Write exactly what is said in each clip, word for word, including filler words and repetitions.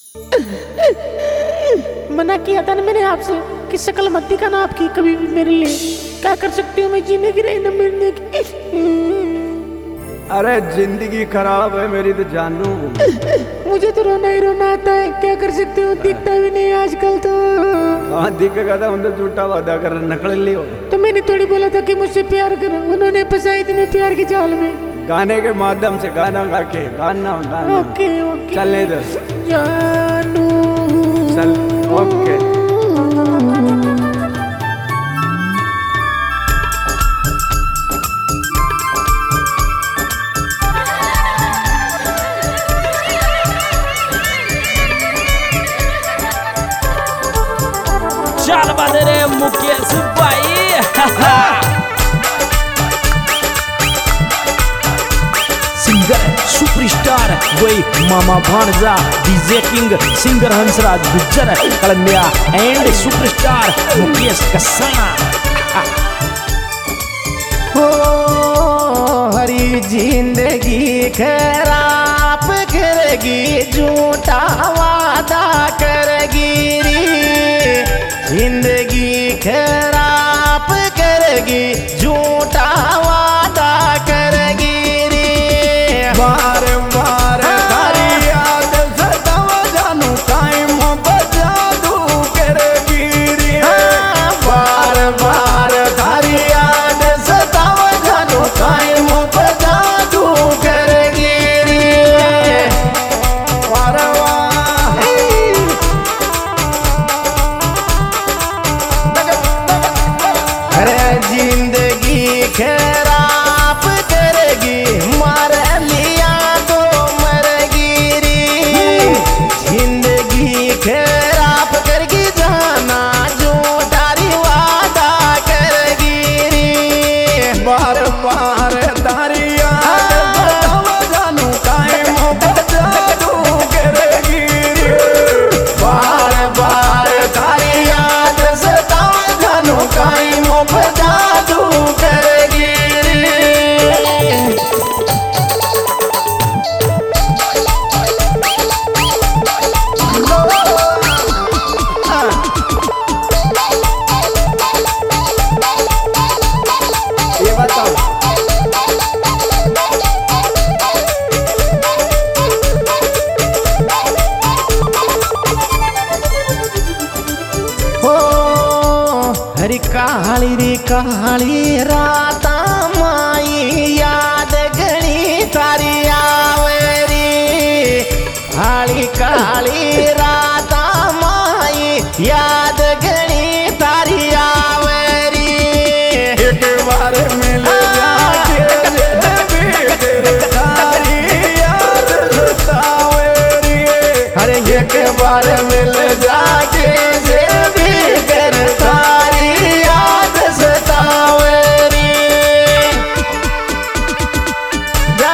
मना किया था ना मैंने आपसे कि शक्ल मत दिखाना आपकी कभी भी मेरे लिए। क्या कर सकती हूँ मैं जीने की रही न मरने की। अरे जिंदगी खराब है मेरी तो जानू। मुझे तो रोना ही रोना आता है, क्या कर सकते हो, दिखता भी नहीं आजकल तो। हाँ दिखेगा था, उनसे झूठा वादा कर निकल लियो। तो मैंने थोड़ी बोला था कि मुझसे प्यार करो, उन्होंने फंसाई थी मैं प्यार के जाल में। गाने के माध्यम से गाना गा के गाना गाना। ओके ओके चल इधर जानू चल। ओके चल बदरे मुकेश भाई। सिंगर सुपरस्टार वही मामा भांजा DJ king singer Hansraj Gujjar Kalmiya and superstar Mukesh Kasana. हो हरी जिंदगी खराब करेगी, झूठा वादा करेगी रे। जिंदगी खराब करेगी, झूठा वादा करेगी रे। बार बार तारी याद सतावा जानू, कायम बजा दू करेगी रे। बार बार तारी याद सतावा जानू, कायम बजा दू करेगी रे। वाह वाह अरे जिंदगी खराब करेगी, मार लिया तो मरेगी रे। जिंदगी खराब करेगी, जाना जो तारी वादा करेगी रे। बार बार तारी याद सतावा जानू, कायम बजा दू करेगी रे। बार बार तारी याद सतावा जानू, कायम बजा दू करेगी रे। ये बताओ हो हरी काली रे काली राता माई, याद घणी तारी आवे रे। काली काली राता माई, याद घणी तारी आवे रे। एक बार मिल जाके भी तेरे तारी याद सतावे रे। अरे एक बार मिल जाके से भी कर तारी याद सतावे रे। जा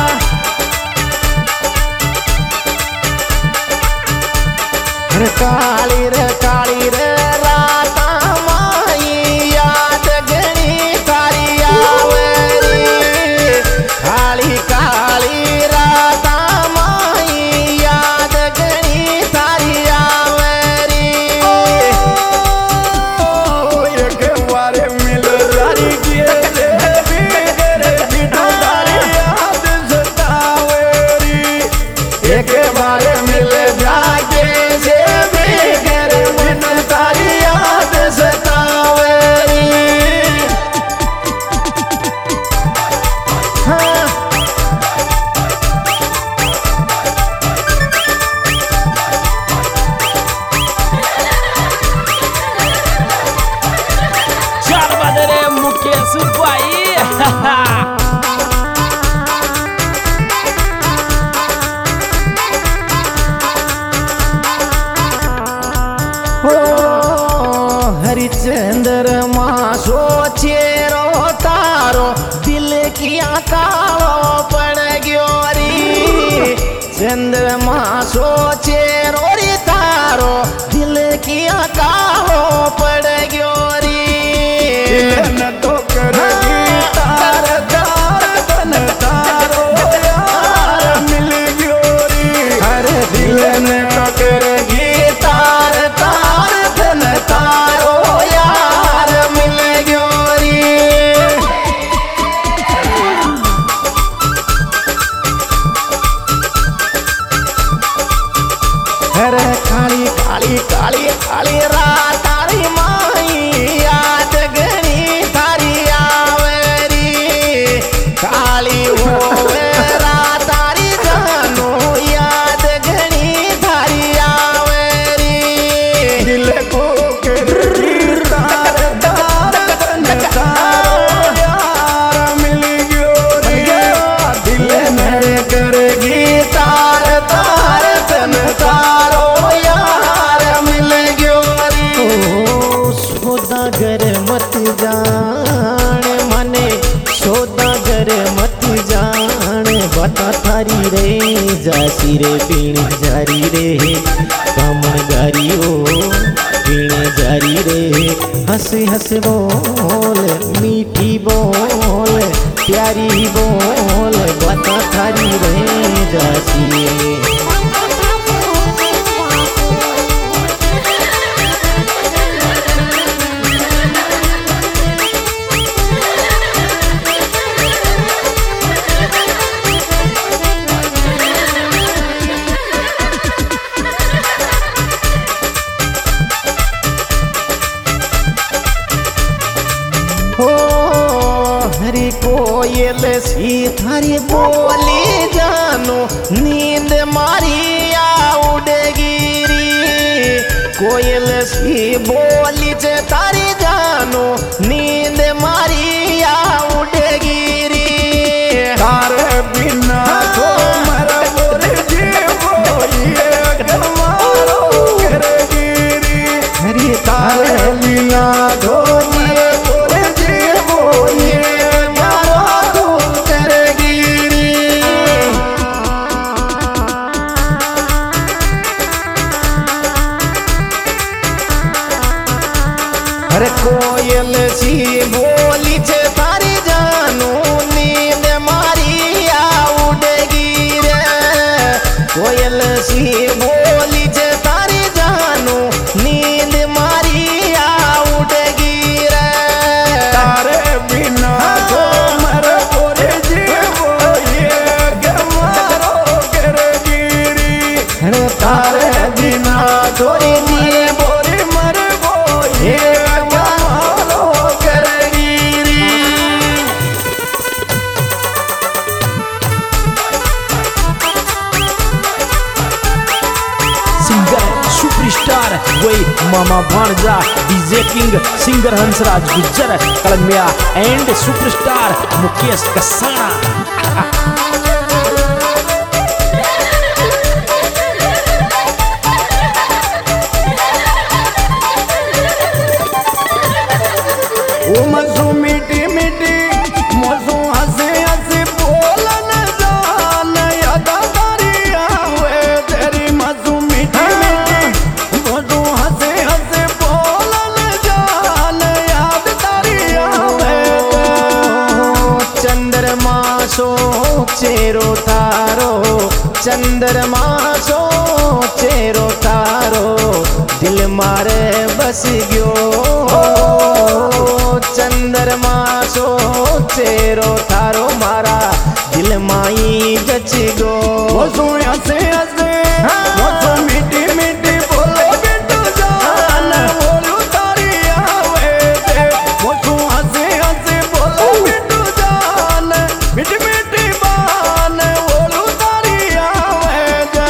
अरे काली रे काली रे राता माई, याद घणी तारी आवे रे। काली काली राता माई, याद घणी तारी आवे रे। ओ एक बार मिल जाके भी तेरे तारी याद सतावे रे। एक बार मिल जाके से भी कर मन तारी याद सतावे रे। हाँ चल बदरे मुकेश भाई। हो हरिचंद्रमा सोचे रो तारो, दिल किया कालो पड़ गयो रे। चंद्रमा सोचे रो रे तारो, दिल किया कालो पड़ गयो रे। न तो करेगी तार तार बन तारो यार मिल गयो रे। हर दिल दिल ने तो करे काली काली काली काली रात तारी माई याद गणी थारी आवेरी काली होवे रात तारी जानो याद गणी थारी आवेरी दिल को के तार तार तन तारो यार मिल गयो रे दिल मेरे करेगी तार तार तन तारो यार मिल गयो रे ओ सौदागर मत जान मने सौदागर मत जान बता थारी रे जासी रे पीण जारी रे कामण गारी ओ पीण जारी रे हंस हंस बोल मीठी बोल प्यारी बोल बता थारी रे जासी रे हो हरी कोयल सी थारी बोली जानो नींद मारी आ उड़गिरी कोयल सी बोली जे थारी जानो नींद मारी आ उड़गिरी तारे बिना तो मर बोरे जीवो ये गमारो करगिरी हरी तारे बिना तो अरे कोयल सी बोली छे थारी जानो नींद मारी आ उड़गी रे कोयल सी बोली छे थारी जानो नींद मारी आ उड़गी रे तारे बिना तो मर बोरे जीवो ये गमारो करगिरी अरे तारे बिना थोड़ी जीवो रे मर गो ये सुपरस्टार वही मामा भाणजा DJ king singer Hansraj Gujjar Kalmiya and superstar Mukesh Kasana ओ मजू मीठी मीठी मजू हंसे हंसे बोलन जान याद तारी आवे तेरी मजू मीठी मीठी मजू हंसे हंसे बोलन जान याद तारी आवे चंद्रमा सो चेरो तारो चंद्रमा सो चेरो तारो दिल मारे बस गयो चंद्रमा सो चेरो थारो मारा दिल माई जच गो मजू हंसे हंसे मजू मीठी मीठी बोले बिटू जान बोलू तारी आवे ते मजू हंसे हंसे बोले बिटू जान मीठी मीठी बान बोलू तारी आवे ते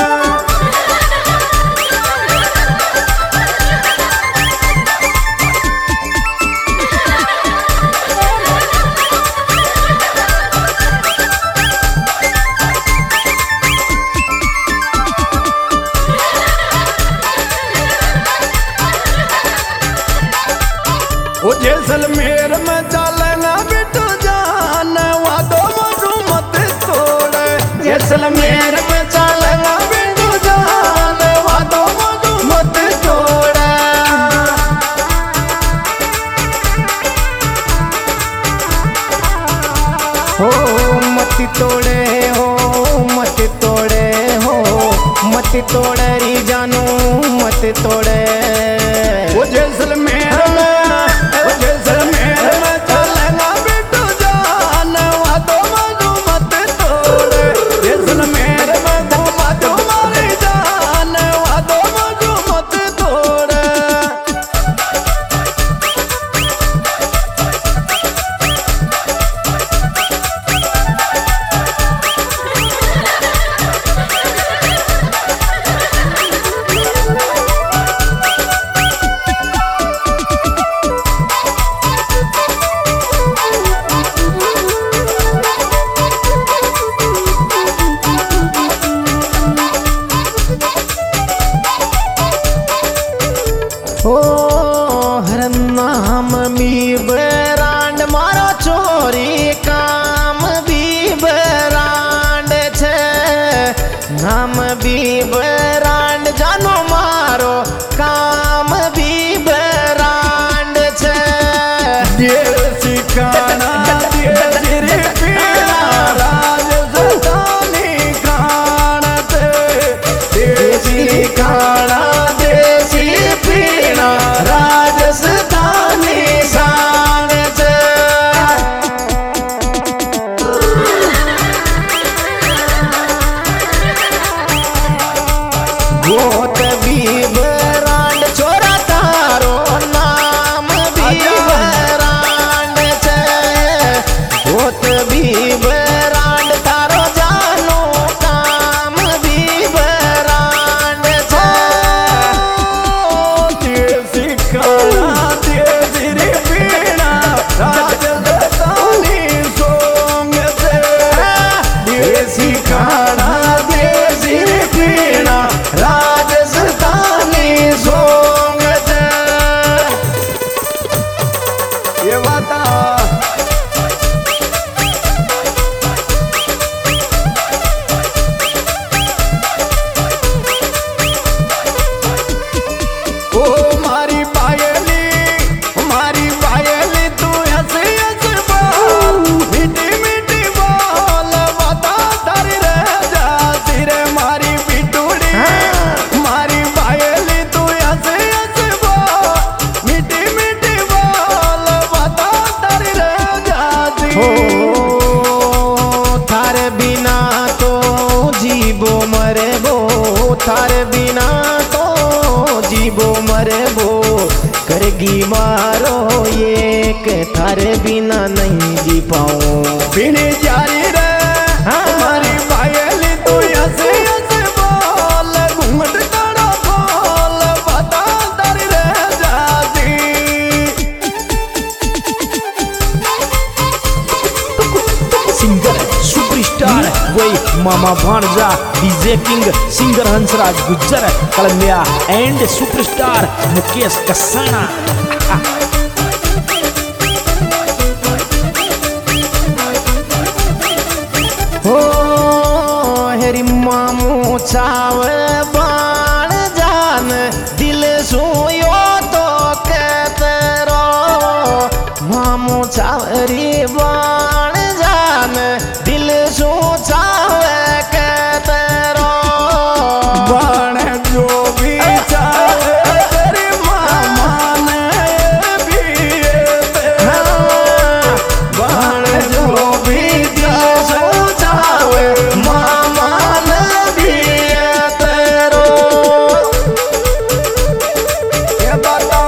ओ जैसलमेर में चलेगा बिटू जान वादो मजू मत तोड़े जैसलमेर में चलेगा बिटू जान वादो मजू मत तोड़े हो मत तोड़े हो मत तोड़े हो मत तोड़े री जानो मत तोड़े वो जैसलमेर में वो जैसलमेर में चलेगा बिटू जान वादो मजू मत तोड़े जैसलमेर में घूमा तुम्हारी जान नाम भी ब्रांड जानो मारो काम भी ब्रांड छे देसी खाना देसी रे पीना राजस्थानी खाना ते देसी खाना देसी पीना राजस्थानी शान छे गोत भी ब्रांड छोरा तारो नाम भी ब्रांड छे गोत भी ब्रांड तारो जानो काम भी ब्रांड छे देसी खाना देसी रे पीना राजस्थानी सोंग से देसी खाना देसी पीना राजस्थानी सोंग छे ये बात ओ मारी पायली मारी पायली तू ऐसे ऐसे बोल मीठी मीठी बोल बता तारी रह जाती रे मारी पिटूड़ी मारी पायली तू ऐसे ऐसे बोल मीठी मीठी बोल बता तारी रह जाती हो थारे बिना तो जीवो मरबो थारे बिना तो जीवो मरबो करगी मारो ये के थारे बिना नहीं जी पाऊं बिनी जारी रे हमारी पायली तू ऐसे ऐसे बोल घूमट तारा बोल बता तारी रह जाती सिंगर सुपरस्टार वही मामा भांजा DJ king singer Hansraj Gujjar Kalmiya and superstar Mukesh Kasana हो हेरी मामू चावे बाण जान दिल सुयो तो कहते रो मामू चावरी बाण जान दिल सु चावे कहते रो बाण जो भी चाहे तेरी मामा ने भी तेरा बाण जो भी दिल सु चावे मामा ने भी तेरो ये बता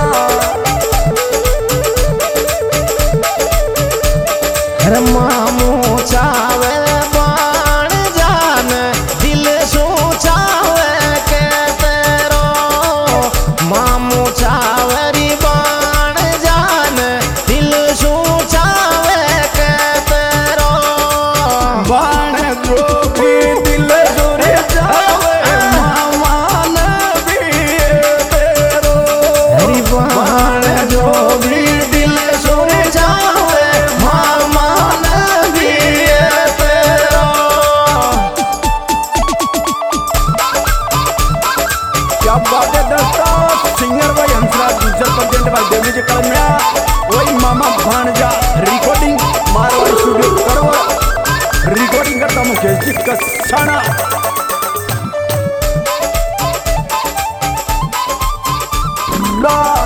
हर मामू चावे बाण जान दिल सु चावे कहते रो मामू चावरी बाण जान दिल सु चावे कहते रो बाण जो भी दिल जुरे जावे मामा ने भी तेरो हरी बाण जो भी दिल सु चावे मामा ने भी तेरो क्या बात है दोस्तों सिंगर भाई हंसराज गुज्जर प्रेजेंट भाई देवी जी कलमिया वही मामा भांजा रिकॉर्डिंग मारो स्टूडियो करो रिकॉर्डिंग करता मुकेश जी कसाना